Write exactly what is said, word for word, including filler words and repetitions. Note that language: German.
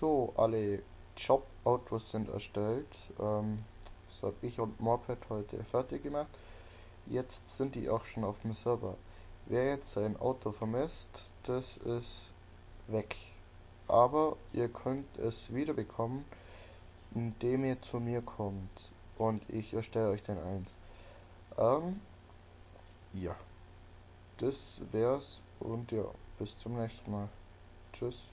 So, alle Jobautos sind erstellt. Ähm, das habe ich und Moped heute fertig gemacht. Jetzt sind die auch schon auf dem Server. Wer jetzt sein Auto vermisst, das ist weg. Aber ihr könnt es wiederbekommen, indem ihr zu mir kommt. Und ich erstelle euch dann eins. Ähm, ja, das wär's. Und ja, bis zum nächsten Mal. Tschüss.